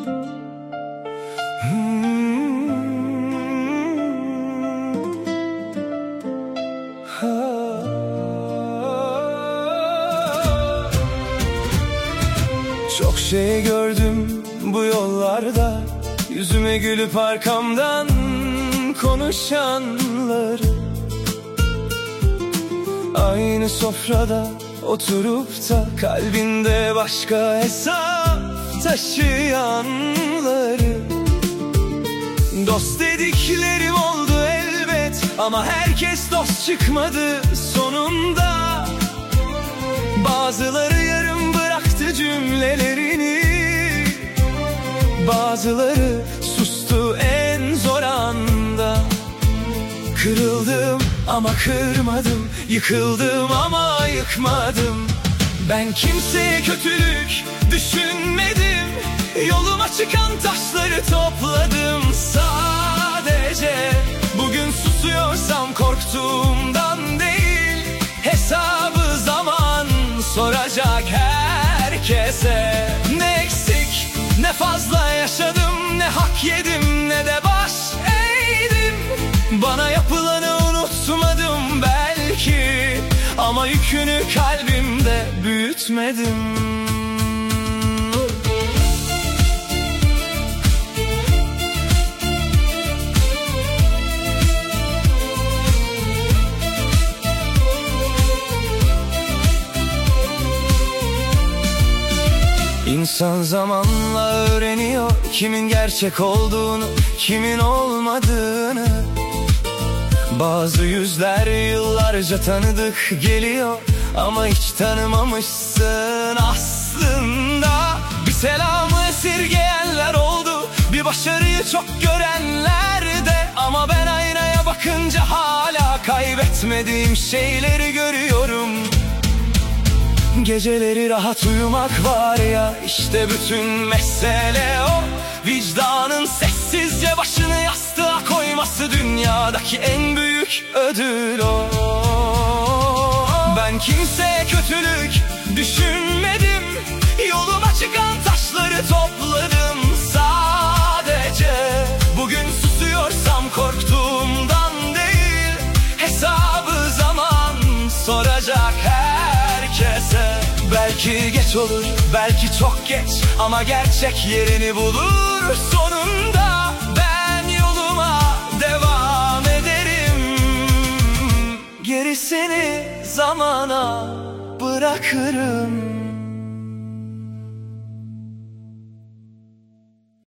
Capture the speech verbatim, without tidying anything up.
Çok şey gördüm bu yollarda, yüzüme gülüp arkamdan konuşanları. Aynı sofrada oturup da kalbinde başka hesap taşıyanları. Dost dediklerim oldu elbet, ama herkes dost çıkmadı sonunda. Bazıları yarım bıraktı cümlelerini, bazıları sustu en zor anda. Kırıldım ama kırmadım, yıkıldım ama yıkmadım. Ben kimseye kötülük düşünmedim, yoluma çıkan taşları topladım sadece. Bugün susuyorsam korktuğumdan değil, hesabı zaman soracak herkese. Ne eksik ne fazla yaşadım, ne hak yedim ne de baş eğdim. Bana yapılanı unutmadım belki, ama yükünü kalbimde büyütmedim. İnsan zamanla öğreniyor kimin gerçek olduğunu, kimin olmadığını. Bazı yüzler yıllarca tanıdık geliyor, ama hiç tanımamışsın aslında. Bir selamı esirgeyenler oldu, bir başarıyı çok görenler de. Ama ben aynaya bakınca hala kaybetmediğim şeyleri görüyorum. Geceleri rahat uyumak var ya, işte bütün mesele o. Vicdanın sessizce başını yastığa koyması, dünyadaki en büyük ödül o. Ben kimseye kötülük düşünmedim, yoluma çıkan taşları topladım sadece. Bugün susuyorsam korktuğumdan değil, hesabı zaman soracak herkese. Belki geç olur, belki çok geç, ama gerçek yerini bulur sonunda. Ben yoluma devam ederim, gerisini zamana bırakırım.